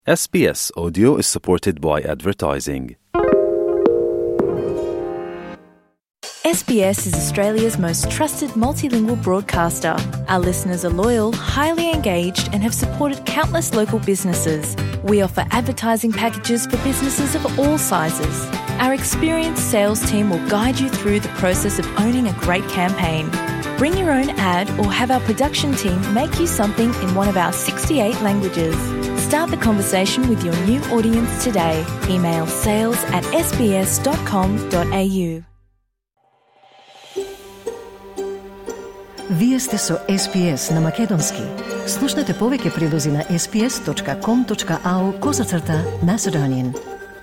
SBS Audio is supported by advertising. SBS is Australia's most trusted multilingual broadcaster. Our listeners are loyal, highly engaged, and have supported countless local businesses. We offer advertising packages for businesses of all sizes. Our experienced sales team will guide you through the process of owning a great campaign. Bring your own ad or have our production team make you something in one of our 68 languages. Start the conversation with your new audience today. Email sales@sbs.com.au. Вие сте со SBS на Македонски. Слушнете повеќе прилози на sbs.com.au/Macedonian.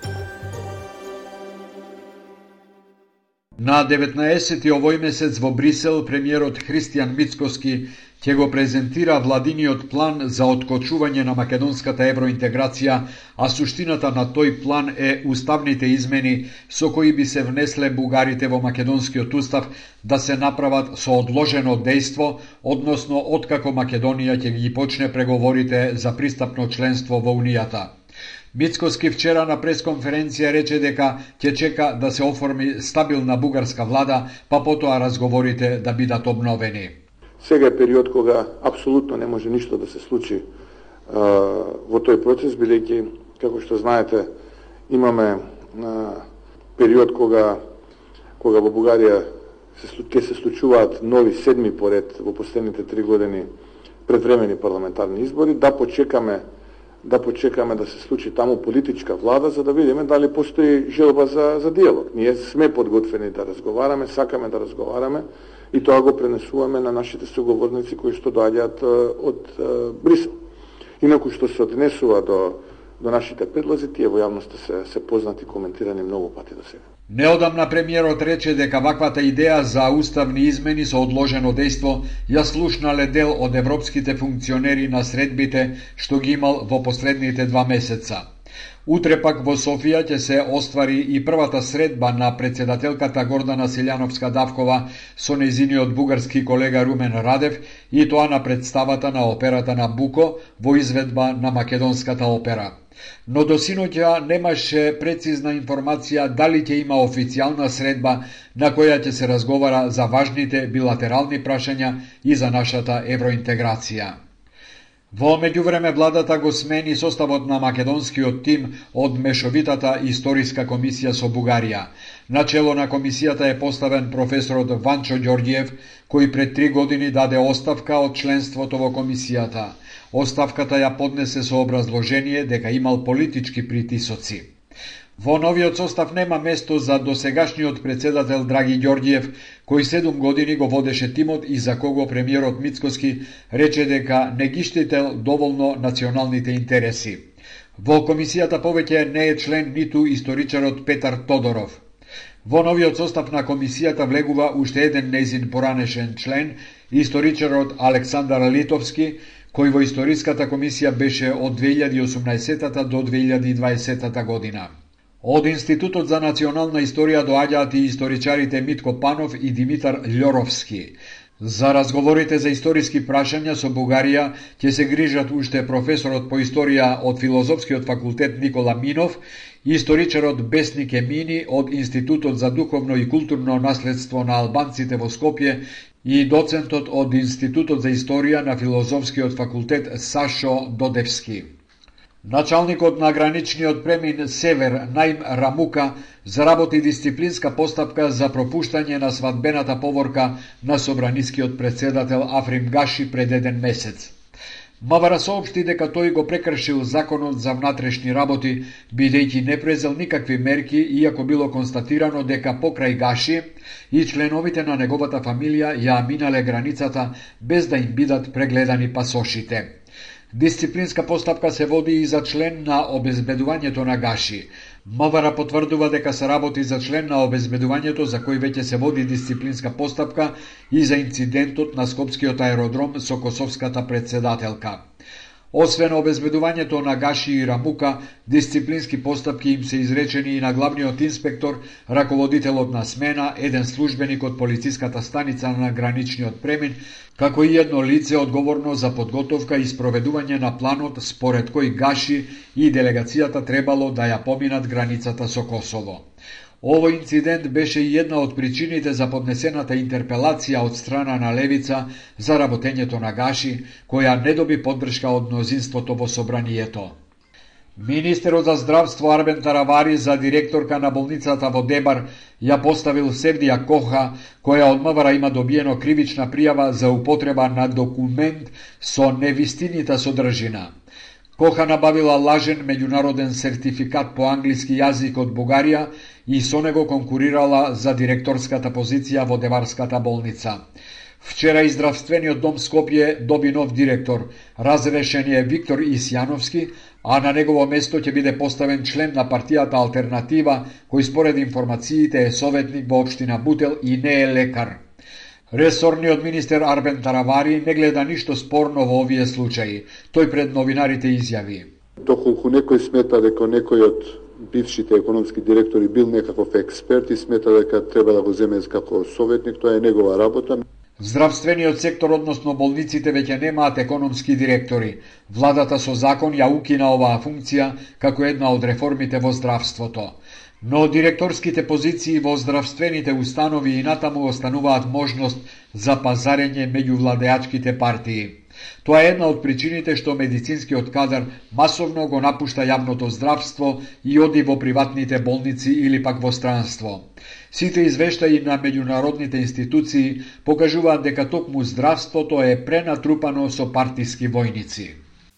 На 19 овој месец во Брисел премиерот Христијан Мицкоски ќе го презентира владиниот план за откочување на македонската евроинтеграција, а суштината на тој план е уставните измени со кои би се внесле бугарите во македонскиот устав да се направат со одложено дејство, односно откако Македонија ќе ги почне преговорите за пристапно членство во Унијата. Мицкоски вчера на пресконференција рече дека ќе чека да се оформи стабилна бугарска влада, па потоа разговорите да бидат обновени. Сега е период кога апсолутно не може ништо да се случи во тој процес, бидејќи, како што знаете, имаме период кога во Бугарија ќе се случуваат нови седми поред во последните 3 години предвремени парламентарни избори, да почекаме да се случи таму политичка влада, за да видиме дали постои желба за диалог. Ние сме подготвени да разговараме, сакаме да разговараме и тоа го пренесуваме на нашите соговорници кои што доаѓаат од Брисел. Инаку што се однесува до нашите предлози, тие во јавноста се познати и коментирани многу пати до сега. Неодамна премиерот рече дека ваквата идеја за уставни измени со одложено дејство ја слушнале дел од европските функционери на средбите што ги имал во последните 2 месеца. Утре пак во Софија ќе се оствари и првата средба на председателката Гордана Силјановска-Давкова со нејзиниот бугарски колега Румен Радев и тоа на представата на операта на Буко во изведба на македонската опера. Но до синоќа немаше прецизна информација дали ќе има официјална средба на која ќе се разговара за важните билатерални прашања и за нашата евроинтеграција. Во меѓувреме владата го смени составот на македонскиот тим од Мешовитата историска комисија со Бугарија. На чело на комисијата е поставен професорот Ванчо Ѓорѓиев, кој пред 3 години даде оставка од членството во комисијата. Оставката ја поднесе со образложение дека имал политички притисоци. Во новиот состав нема место за досегашниот председател Драги Ѓорѓиев, кој 7 години го водеше тимот и за кого премиерот Мицкоски рече дека не ги штител доволно националните интереси. Во комисијата повеќе не е член ниту историчарот Петар Тодоров. Во новиот состав на комисијата влегува уште еден нејзин поранешен член, историчарот Александар Литовски, кој во историската комисија беше од 2018 до 2020 година. Од Институтот за национална историја доаѓаат и историчарите Митко Панов и Димитар Љоровски. За разговорите за историски прашања со Бугарија ќе се грижат уште професорот по историја од Филозофскиот факултет Никола Минов, историчарот Бесник Емини од Институтот за духовно и културно наследство на албанците во Скопје и доцентот од Институтот за историја на Филозофскиот факултет Сашо Додевски. Началникот на граничниот премин Север Наим Рамука заработи дисциплинска постапка за пропуштање на свадбената поворка на собранискиот председател Африм Гаши пред 1 месец. Мавара соопшти дека тој го прекршил законот за внатрешни работи, бидејќи не презел никакви мерки, иако било констатирано дека покрај Гаши и членовите на неговата фамилија ја минале границата без да им бидат прегледани пасошите. Дисциплинска постапка се води и за член на обезбедувањето на Гаши. Мавара потврдува дека се работи за член на обезбедувањето за кој веќе се води дисциплинска постапка и за инцидентот на Скопскиот аеродром со косовската председателка. Освен обезбедувањето на гаши и рамука, дисциплински постапки им се изречени и на главниот инспектор, раководителот на смена, еден службеник од полициската станица на граничниот премин, како и едно лице одговорно за подготовка и спроведување на планот според кој гаши и делегацијата требало да ја поминат границата со Косово. Овој инцидент беше и една од причините за поднесената интерпелација од страна на Левица за работењето на гаши, која не доби поддршка од мнозинството во собранието. Министерот за здравство Арбен Таравари за директорка на болницата во Дебар ја поставил Севдија Коха, која од МВР има добиено кривична пријава за употреба на документ со невистинита содржина. Коха набавила лажен меѓународен сертификат по англиски јазик од Бугарија и со него конкурирала за директорската позиција во Деварската болница. Вчера и здравствениот дом Скопје доби нов директор. Разрешен е Виктор Исјановски, а на негово место ќе биде поставен член на партијата Алтернатива, кој според информациите е советник во општина Бутел и не е лекар. Ресорниот министер Арбен Таравари не гледа ништо спорно во овие случаи. Тој пред новинарите изјави: Доколку некој смета дека некој од бившите економски директори бил некаков експерт и смета дека треба да го земе како советник, тоа е негова работа. Здравствениот сектор, односно болниците, веќе немаат економски директори. Владата со закон ја укина оваа функција како една од реформите во здравството. Но директорските позиции во здравствените установи и натаму остануваат можност за пазарење меѓу владеачките партии. Тоа е една од причините што медицинскиот кадар масовно го напушта јавното здравство и оди во приватните болници или пак во странство. Сите извештаи на меѓународните институции покажуваат дека токму здравството е пренатрупано со партиски војници.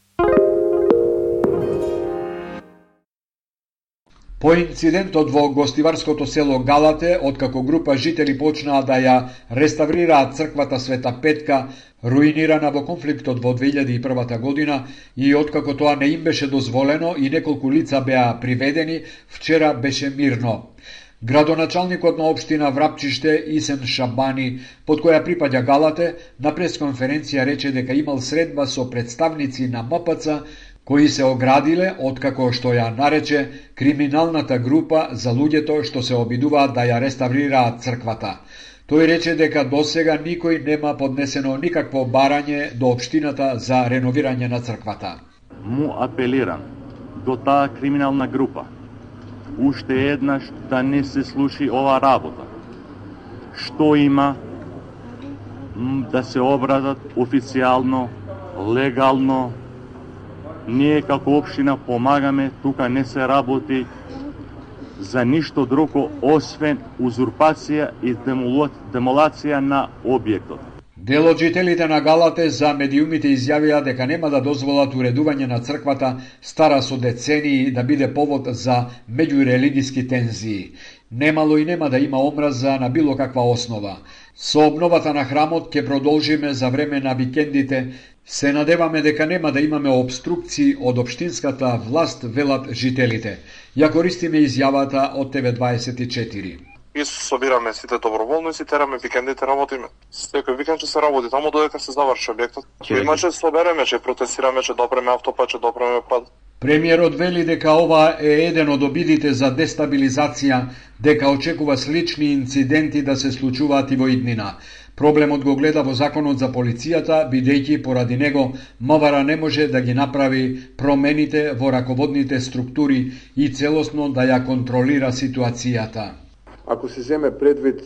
По инцидентот во гостиварското село Галате, откако група жители почнаа да ја реставрираат црквата Света Петка, руинирана во конфликтот во 2001 година, и откако тоа не им беше дозволено и неколку лица беа приведени, вчера беше мирно. Градоначалникот на општина Врапчиште Исен Шабани, под која припаѓа Галате, на пресконференција рече дека имал средба со представници на МПЦ, кои се оградиле откако што ја нарече криминалната група за луѓето што се обидуваат да ја реставрираат црквата. Тој рече дека досега никој нема поднесено никакво барање до општината за реновирање на црквата. Му апелирам до таа криминална група уште еднаш да не се слуши ова работа. Што има да се обратат официјално, легално. Ние како општина помагаме, тука не се работи за ништо друго освен узурпација и демолација на објектот. Дел од жителите на Галате за медиумите изјавија дека нема да дозволат уредување на црквата стара со децении да биде повод за меѓурелигиски тензии. Немало и нема да има омраза на било каква основа. Со обновата на храмот ќе продолжиме за време на викендите. Се надеваме дека нема да имаме обструкции од општинската власт, велат жителите. Ја користиме изјавата од ТВ24. И собираме сите доброволници, тераме викендите, работиме. Секој викенд ќе се работи таму додека се заврши објектот. Иначе собереме, ќе протестираме, ќе допреме автопат, ќе допреме пат. Премиерот вели дека ова е еден од обидите за дестабилизација, дека очекува слични инциденти да се случуваат и во иднина. Проблемот го гледа во законот за полицијата, бидејќи поради него МВР не може да ги направи промените во раководните структури и целосно да ја контролира ситуацијата. Ако се земе предвид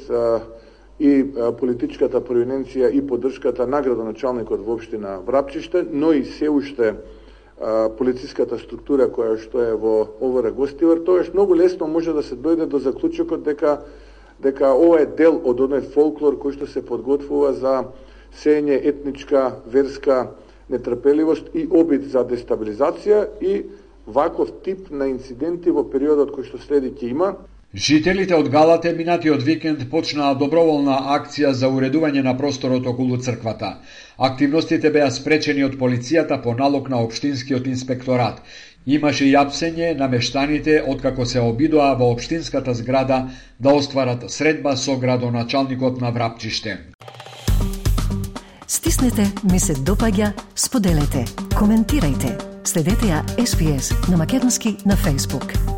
и политичката провиненција и поддршката на градоначалникот во општина Врапчиште, но и се уште полициската структура која што е во ОВР Гостивар, тоаш многу лесно може да се дојде до заклучокот дека ова е дел од оној фолклор кој што се подготвува за сење етничка, верска нетрпеливост и обид за дестабилизација, и ваков тип на инциденти во периодот кој што следи ќе има. Жителите од Галате минатиот викенд почнаа доброволна акција за уредување на просторот околу црквата. Активностите беа спречени од полицијата по налог на општинскиот инспекторат. Имаше и апсење на мештаните откако се обидоа во општинската зграда да остварат средба со градоначалникот на Врапчиште. Стиснете ми се допаѓа, споделете, коментирајте. Следете ја SPS на македонски на Facebook.